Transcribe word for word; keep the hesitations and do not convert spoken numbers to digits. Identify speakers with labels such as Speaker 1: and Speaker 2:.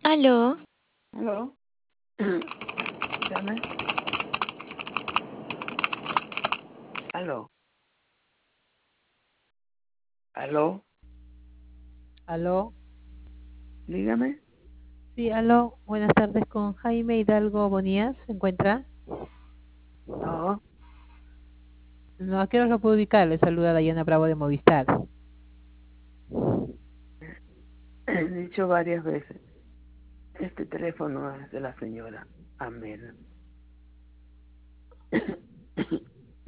Speaker 1: ¿Aló?
Speaker 2: ¿Aló? Dígame. ¿Aló? ¿Aló?
Speaker 3: Aló,
Speaker 2: Dígame.
Speaker 3: sí, aló, buenas tardes con Jaime Hidalgo Bonías, ¿se encuentra?
Speaker 2: No,
Speaker 3: No, ¿a qué hora lo puedo ubicar? Le saluda Dayana Bravo de Movistar.
Speaker 2: he dicho varias veces. Este teléfono es de la señora Amel.